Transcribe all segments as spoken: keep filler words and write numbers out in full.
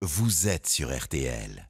vous êtes sur R T L.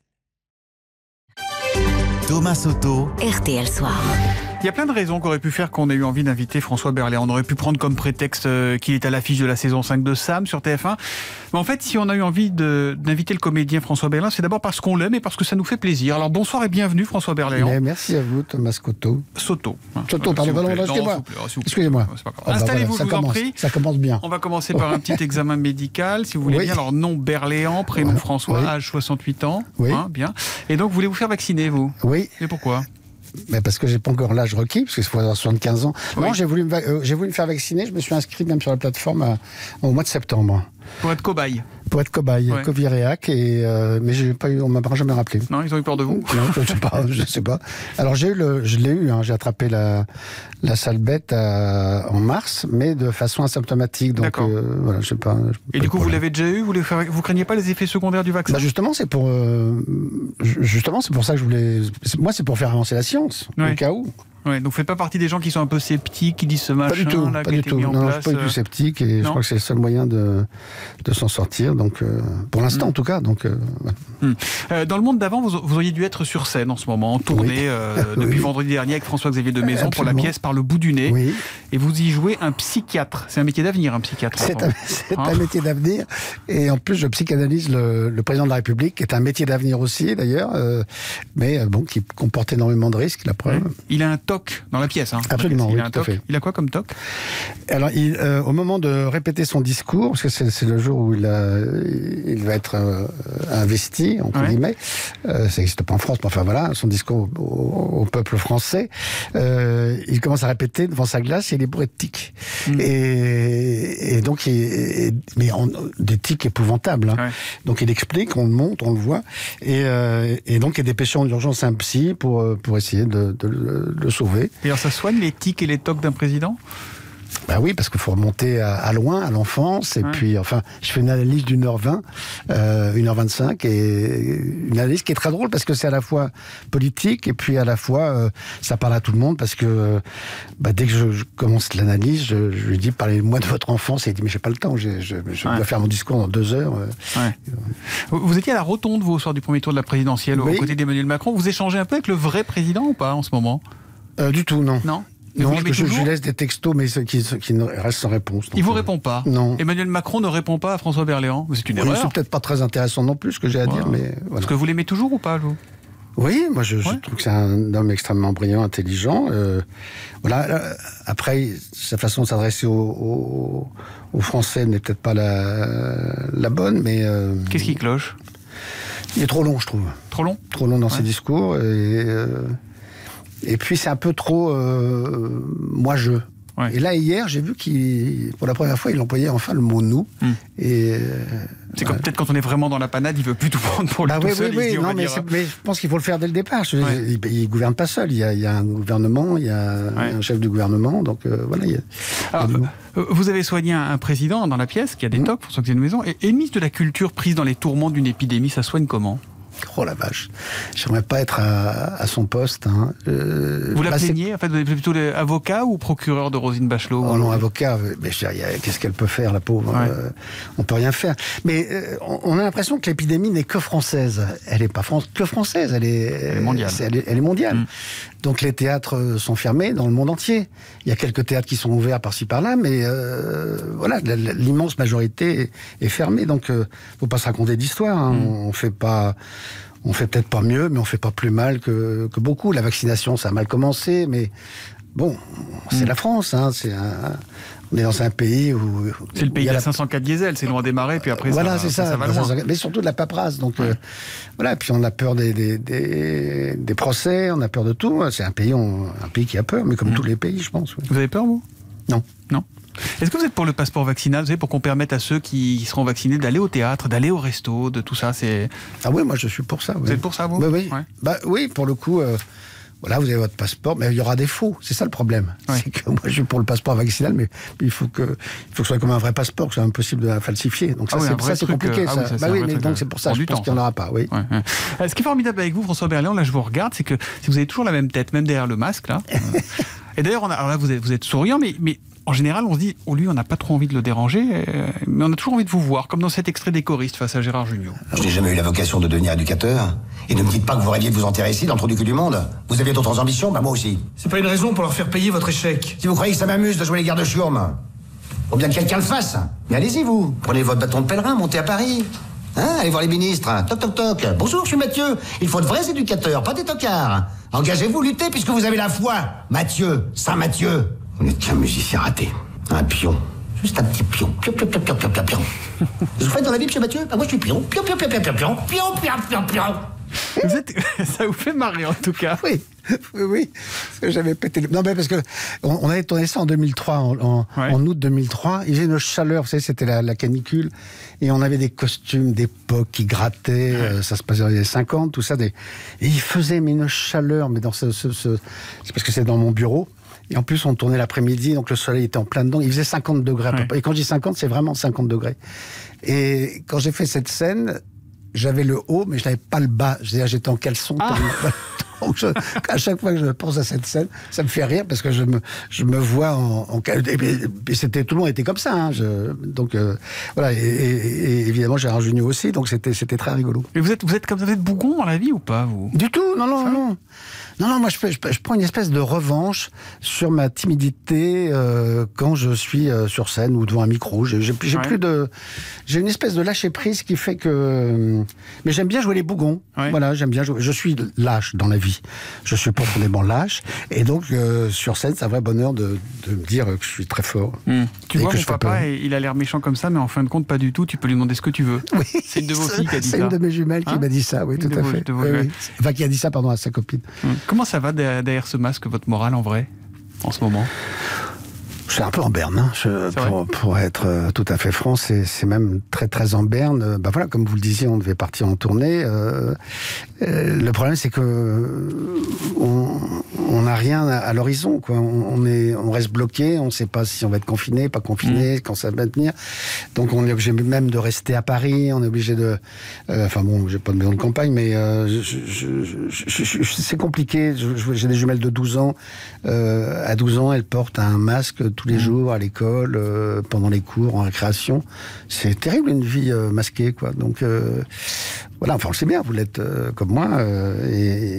Thomas Soto, R T L Soir. Il y a plein de raisons qu'aurait pu faire qu'on ait eu envie d'inviter François Berléand. On aurait pu prendre comme prétexte qu'il est à l'affiche de la saison cinq de Sam sur T F un. Mais en fait, si on a eu envie de, d'inviter le comédien François Berléand, c'est d'abord parce qu'on l'aime et parce que ça nous fait plaisir. Alors bonsoir et bienvenue François Berléand. Mais merci à vous Thomas Soto. Soto. Soto, pardon, pardon, excusez-moi. Excusez-moi. Oh, bah Installez-vous, voilà, je vous commence, en prie. Ça commence bien. On va commencer par un petit examen médical, si vous voulez oui. bien. Alors nom Berléand, prénom ouais. François, oui. âge soixante-huit ans. Oui. Hein, bien. Et donc, voulez-vous faire vacciner, vous? Oui. Et pourquoi? Mais parce que j'ai pas encore l'âge requis, parce qu'il faut avoir soixante-quinze ans. Oui. Non, j'ai voulu, me, euh, j'ai voulu me faire vacciner. Je me suis inscrit même sur la plateforme à, au mois de septembre. Pour être cobaye. Pour être cobaye, Ouais. Coviréac, et euh, mais j'ai pas eu, on m'a jamais rappelé. Non, ils ont eu peur de vous? Non, je sais pas, je sais pas. Alors j'ai eu le, je l'ai eu, hein, j'ai attrapé la, la sale bête à, en mars, mais de façon asymptomatique. Donc euh, voilà, je sais pas. Et du coup, vous l'avez déjà eu? Vous, faire... vous craignez pas les effets secondaires du vaccin? Bah justement, c'est pour euh, justement, c'est pour ça que je voulais. Moi, c'est pour faire avancer la science, ouais. au cas où. Ouais, donc faites pas partie des gens qui sont un peu sceptiques, qui disent ce machin pas du tout, là, pas qui a du été tout. mis en Non, place. je suis pas du tout sceptique et non. Je crois que c'est le seul moyen de, de s'en sortir. Donc, euh, pour l'instant, mmh. en tout cas. Donc, euh, voilà. mmh. euh, dans le monde d'avant, vous, vous auriez dû être sur scène en ce moment, en tournée oui. euh, depuis oui. vendredi dernier avec François-Xavier de Maison pour la pièce Par le bout du nez. Oui. Et vous y jouez un psychiatre. C'est un métier d'avenir, un psychiatre. C'est, un, c'est hein un métier d'avenir. Et en plus, je psychanalyse le, le président de la République, qui est un métier d'avenir aussi, d'ailleurs, euh, mais euh, bon, qui comporte énormément de risques, la preuve. Oui. Il a un toc dans la pièce. Hein, Absolument, il oui, a un tout à toc. fait. Il a quoi comme toc? Alors, il, euh, au moment de répéter son discours, parce que c'est, c'est le jour où il, a, il va être euh, investi, entre ouais. guillemets, euh, ça n'existe pas en France, mais enfin voilà, son discours au, au, au peuple français, euh, il commence à répéter devant sa glace, et il est bourré de tics. Mmh. Et, et donc, il, mais en, des tics épouvantables. Hein. Ouais. Donc, il explique, on le monte, on le voit, et, euh, et donc, il est dépêché en urgence un psy pour, pour essayer de, de, de le sauver. Et alors, ça soigne les tics et les tocs d'un président? Ben oui, parce qu'il faut remonter à, à loin, à l'enfance, et ouais. puis, enfin, je fais une analyse d'une heure vingt, euh, une heure vingt-cinq, et une analyse qui est très drôle, parce que c'est à la fois politique, et puis à la fois, euh, ça parle à tout le monde, parce que, bah, dès que je, je commence l'analyse, je, je lui dis, parlez-moi de votre enfance, et il dit, mais j'ai pas le temps, je, je, je ouais. dois faire mon discours dans deux heures. Euh, ouais. euh, vous étiez à la Rotonde, vous, au soir du premier tour de la présidentielle, oui. aux côtés d'Emmanuel Macron, vous échangez un peu avec le vrai président, ou pas, en ce moment? euh, Du tout, non. Non. Mais non, je, je lui laisse des textos, mais qui, qui restent sans réponse. Il vous répond pas? Non. Emmanuel Macron ne répond pas à François Berléand? C'est une oui, erreur. C'est peut-être pas très intéressant non plus, ce que j'ai à voilà. dire, mais voilà. Est-ce que vous l'aimez toujours ou pas, vous? Oui, moi je, ouais. je trouve que c'est un homme extrêmement brillant, intelligent. Euh, voilà. Après, sa façon de s'adresser aux, aux, aux Français n'est peut-être pas la, la bonne, mais... Euh, Qu'est-ce qui cloche? Il est trop long, je trouve. Trop long? Trop long dans ouais. ses discours, et... Euh, Et puis c'est un peu trop euh, moi-je. Ouais. Et là, hier, j'ai vu qu'il, pour la première fois, il employait enfin le mot « nous mm. ». Et euh, c'est comme ouais. peut-être quand on est vraiment dans la panade, il veut plus tout prendre pour bah lui oui, tout seul. Oui, oui, dit, non, mais, dire... mais je pense qu'il faut le faire dès le départ. Ouais. Il, il gouverne pas seul. Il y a, il y a un gouvernement, il y a ouais. un chef du gouvernement. Donc euh, voilà. Il y a, Alors, il y a euh, vous avez soigné un, un président dans la pièce qui a des mm. tocs, François-Xavier de Maison. Et, et le ministre de la Culture prise dans les tourments d'une épidémie, ça soigne comment? Oh la vache, j'aimerais pas être à, à son poste. Hein. Euh, vous la bah plaignez, en fait, vous êtes plutôt avocat ou procureur de Roselyne Bachelot? Oh non, avocat, mais je veux dire, qu'est-ce qu'elle peut faire, la pauvre? Ouais. euh, On peut rien faire. Mais euh, on a l'impression que l'épidémie n'est que française. Elle n'est pas France, que française, elle est, elle est mondiale. C'est, elle est, elle est mondiale. Mmh. Donc les théâtres sont fermés dans le monde entier. Il y a quelques théâtres qui sont ouverts par-ci par-là, mais euh, voilà, l'immense majorité est fermée. Donc, euh, faut pas se raconter d'histoire. Hein. Mmh. On fait pas... On fait peut-être pas mieux, mais on fait pas plus mal que, que beaucoup. La vaccination, ça a mal commencé, mais bon, c'est mmh. la France. Hein, c'est un, on est dans un pays où... C'est le pays de la cinq cent quatre diesel, c'est loin à démarrer, puis après voilà, ça, c'est ça, ça, ça va loin. Mais surtout de la paperasse. Donc, ouais. euh, voilà, puis on a peur des, des, des, des procès, on a peur de tout. C'est un pays, on, un pays qui a peur, mais comme mmh. tous les pays, je pense. Oui. Vous avez peur, vous? Non. Non. Est-ce que vous êtes pour le passeport vaccinal, vous savez, pour qu'on permette à ceux qui seront vaccinés d'aller au théâtre, d'aller au resto, de tout ça, c'est... Ah oui, moi je suis pour ça. Oui. Vous êtes pour ça, vous? Bah, oui. Ouais. Bah, oui, pour le coup, euh, voilà, vous avez votre passeport, mais il y aura des faux, c'est ça le problème. Ouais. C'est que moi je suis pour le passeport vaccinal, mais il faut que, il faut que ce soit comme un vrai passeport, que ce soit impossible de la falsifier. Donc ça, ah oui, c'est, ça, c'est compliqué. Euh, ça. Ah oui, ça, bah oui, mais donc c'est pour ça, je pense qu'il n'y en aura pas. Oui. Ouais, ouais. Ce qui est formidable avec vous, François Berléand, là je vous regarde, c'est que si vous avez toujours la même tête, même derrière le masque, là. Et d'ailleurs, on a, alors là vous êtes, vous êtes souriant, mais... mais en général, on se dit, oh, lui, on n'a pas trop envie de le déranger, euh, mais on a toujours envie de vous voir, comme dans cet extrait des choristes face à Gérard Jugnot. Je n'ai jamais eu la vocation de devenir éducateur. Et ne me dites pas que vous rêviez de vous enterrer ici, dans le trou du cul du monde. Vous aviez d'autres ambitions, bah moi aussi. C'est pas une raison pour leur faire payer votre échec. Si vous croyez que ça m'amuse de jouer les gardes chiourmes, faut bien que quelqu'un le fasse. Mais allez-y, vous. Prenez votre bâton de pèlerin, montez à Paris. Hein, allez voir les ministres. Toc, toc, toc. Bonjour, je suis Mathieu. Il faut de vrais éducateurs, pas des tocards. Engagez-vous, luttez, puisque vous avez la foi. Mathieu, Saint-Mathieu. Vous n'êtes qu'un musicien raté. Un pion. Juste un petit pion. Pion, pion, pion, pion, pion, pion, pion. Vous faites dans la vie, monsieur Mathieu? Bah, moi, je suis pion. Pion, pion, pion, pion, pion, pion. Pion, pion, pion, pion. Vous êtes... Ça vous fait marrer, en tout cas. Oui, oui, oui. J'avais pété le... Non, mais parce que on, on avait tourné ça en deux mille trois, en, en, ouais. en août deux mille trois. Il faisait une chaleur, vous savez, c'était la, la canicule. Et on avait des costumes d'époque qui grattaient. Ouais. Euh, ça se passait dans les années cinquante, tout ça. Des... Et il faisait mais une chaleur, mais dans ce... ce, ce... C'est parce que c'est dans mon bureau. Et en plus, on tournait l'après-midi, donc le soleil était en plein dedans. Il faisait cinquante degrés à peu près. Ouais. Et quand je dis cinquante, c'est vraiment cinquante degrés. Et quand j'ai fait cette scène, j'avais le haut, mais je n'avais pas le bas. C'est-à-dire, j'étais en caleçon. Ah. Donc, je, à chaque fois que je pense à cette scène, ça me fait rire parce que je me, je me vois en, en et c'était tout le monde était comme ça. Hein, je, donc euh, voilà, et, et, et évidemment Gérard Jugnot aussi. Donc c'était, c'était très rigolo. Et vous êtes, vous êtes comme vous êtes bougon dans la vie ou pas vous? Du tout, non, non, ça non. Non, non, moi je, je, je prends une espèce de revanche sur ma timidité euh, quand je suis euh, sur scène ou devant un micro. J'ai, j'ai, j'ai ouais. plus de, j'ai une espèce de lâcher prise qui fait que, mais j'aime bien jouer les bougons. Ouais. Voilà, j'aime bien jouer. Je suis lâche dans la vie. Je suis profondément lâche, et donc euh, sur scène, c'est un vrai bonheur de, de me dire que je suis très fort. Mmh. Tu vois, mon papa, il a l'air méchant comme ça, mais en fin de compte, pas du tout. Tu peux lui demander ce que tu veux. Oui, c'est une de vos filles qui a dit c'est ça. C'est une de mes jumelles hein qui m'a dit ça, oui, une tout à vos, fait. Oui, oui. Enfin, qui a dit ça, pardon, à sa copine. Mmh. Comment ça va derrière ce masque, votre morale en vrai, en ce moment? Je suis un peu en berne, hein. Je, pour, pour être euh, tout à fait franc, c'est, c'est même très très en berne. Ben voilà, comme vous le disiez, on devait partir en tournée. Euh, euh, le problème, c'est que on n'a rien à, à l'horizon, quoi. On, on est, on reste bloqué, on ne sait pas si on va être confiné, pas confiné, mmh. quand ça va tenir. Donc on est obligé même de rester à Paris. On est obligé de, euh, enfin bon, j'ai pas de maison de campagne, mais euh, je, je, je, je, je, c'est compliqué. Je, j'ai des jumelles de douze ans. Euh, à douze ans, elles portent un masque tous les jours à l'école, euh, pendant les cours, en récréation. C'est terrible une vie euh, masquée, quoi. Donc euh, voilà, enfin on le sait bien, vous l'êtes euh, comme moi, euh,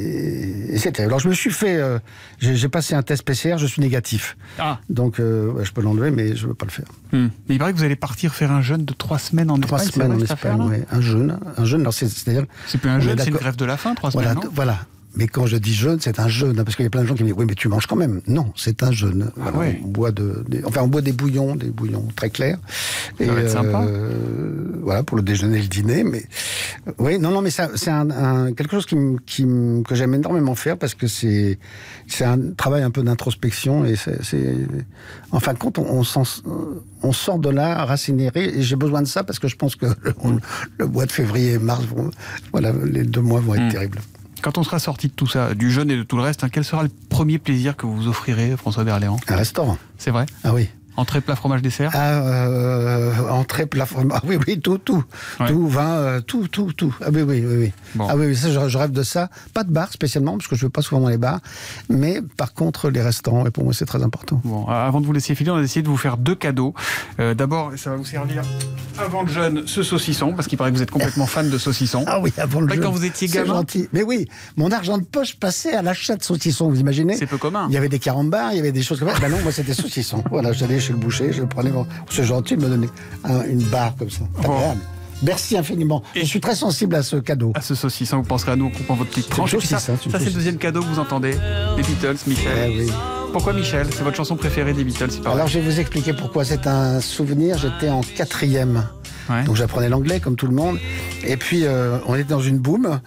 et, et c'est terrible. Alors je me suis fait, euh, j'ai, j'ai passé un test P C R, je suis négatif. Ah. Donc euh, ouais, je peux l'enlever, mais je ne veux pas le faire. Hum. Mais il paraît que vous allez partir faire un jeûne de trois semaines en trois Espagne. Trois semaines en Espagne, oui. Un jeûne, un jeûne. Alors c'est, c'est-à-dire. C'est plus un jeûne, c'est une grève de la faim, trois voilà, semaines. Non voilà. Mais quand je dis jeûne, c'est un jeûne, parce qu'il y a plein de gens qui me disent oui, mais tu manges quand même. Non, c'est un jeûne. Ah voilà, ouais. On boit de, des, enfin, on boit des bouillons, des bouillons très clairs. Ça et va être sympa. Euh, voilà, pour le déjeuner et le dîner. Mais oui, non, non, mais ça, c'est un, un, quelque chose qui, qui, que j'aime énormément faire parce que c'est, c'est un travail un peu d'introspection et c'est, c'est en fin de compte, on, on, on sort de là raciné. Et j'ai besoin de ça parce que je pense que le, on, le mois de février et mars, vont, voilà, les deux mois vont être mmh. terribles. Quand on sera sorti de tout ça, du jeûne et de tout le reste, hein, quel sera le premier plaisir que vous vous offrirez, François Berléand? Un restaurant. C'est vrai? Ah oui. Entrée, plat, fromage, dessert? Ah, euh, entrée, plat, fromage. Ah oui, oui, tout, tout. Ouais. Tout, vin, euh, tout, tout, tout. Ah oui, oui, oui. oui. Bon. Ah oui, oui, ça, je, je rêve de ça. Pas de bar spécialement, parce que je ne vais pas souvent dans les bars. Mais par contre, les restaurants, et pour moi, c'est très important. Bon, avant de vous laisser filer, on a décidé de vous faire deux cadeaux. Euh, d'abord, ça va vous servir avant le jeûne, ce saucisson, parce qu'il paraît que vous êtes complètement fan de saucisson. Ah oui, avant le jeûne. Quand vous étiez gamin. C'est gentil. Mais oui, mon argent de poche passait à l'achat de saucisson, vous imaginez? C'est peu commun. Il y avait des carambars, il y avait des choses comme ça. Ben non, moi, c'était saucisson. Voilà, j'allais chez le boucher, je le prenais. C'est gentil de me donner un, une barre comme ça. C'est agréable. Merci infiniment. Et je suis très sensible à ce cadeau. À ce saucisson, vous penserez à nous en coupant votre petite tranche. C'est ça, ça, ça c'est le deuxième cadeau que vous entendez. Les Beatles, Michel. Eh oui. Pourquoi Michel? C'est votre chanson préférée des Beatles, c'est pas Alors vrai. je vais vous expliquer pourquoi. C'est un souvenir. J'étais en quatrième. Ouais. Donc j'apprenais l'anglais comme tout le monde. Et puis euh, on était dans une boum.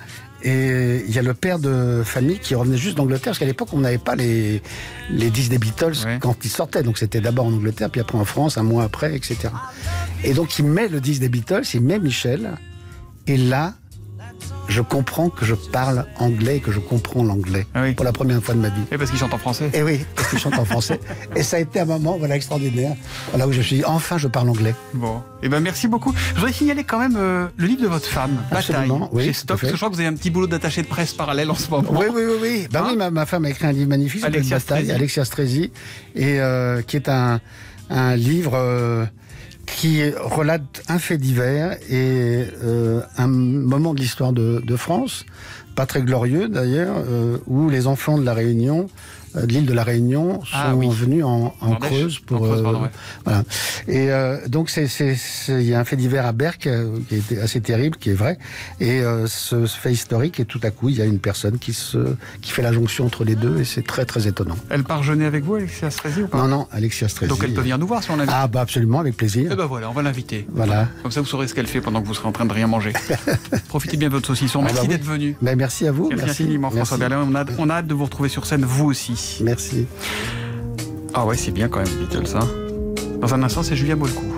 Et il y a le père de famille qui revenait juste d'Angleterre, parce qu'à l'époque, on n'avait pas les, les disques des Beatles ouais. quand ils sortaient. Donc c'était d'abord en Angleterre, puis après en France, un mois après, et cetera. Et donc il met le disque des Beatles, il met Michel, et là, je comprends que je parle anglais et que je comprends l'anglais ah oui. pour la première fois de ma vie. Et parce qu'il chante en français. Et oui, parce qu'il chante en français. Et ça a été un moment voilà, extraordinaire, voilà, où je me suis dit, enfin, je parle anglais. Bon, et ben merci beaucoup. Je voudrais signaler quand même euh, le livre de votre femme, Bataille, oui, chez Stock, parce que je crois que vous avez un petit boulot d'attaché de presse parallèle en ce moment. Oui, oui, oui. oui. Ben hein oui, ma, ma femme a écrit un livre magnifique, Alexia Bataille, Stresi. Alexia Stresi, et euh, qui est un... un livre euh, qui relate un fait divers et euh, un moment de l'histoire de, de France, pas très glorieux d'ailleurs, euh, où les enfants de la Réunion, de l'île de la Réunion, sont ah, oui. venus en, en Creuse pour. En Creuse, pardon, euh, ouais. Voilà. Et euh, donc c'est c'est il y a un fait divers à Berck euh, qui est assez terrible, qui est vrai. Et euh, ce, ce fait historique, et tout à coup il y a une personne qui se qui fait la jonction entre les deux, et c'est très très étonnant. Elle part jeûner avec vous, Alexia Strezzi, ou pas? Non non, Alexia Strezzi. Donc elle peut venir nous voir si on l'invite. Ah bah absolument, avec plaisir. Eh ben voilà, on va l'inviter. Voilà. Comme ça vous saurez ce qu'elle fait pendant que vous serez en train de rien manger. Profitez bien de votre saucisson. Merci ah bah oui. d'être venu. Ben, merci à vous. Merci, Merci infiniment, François Merci. Berléand. On a, on a hâte de vous retrouver sur scène, vous aussi. Merci. Ah ouais, c'est bien quand même, Beatles, hein. Dans un instant, c'est Julien Mollecourt.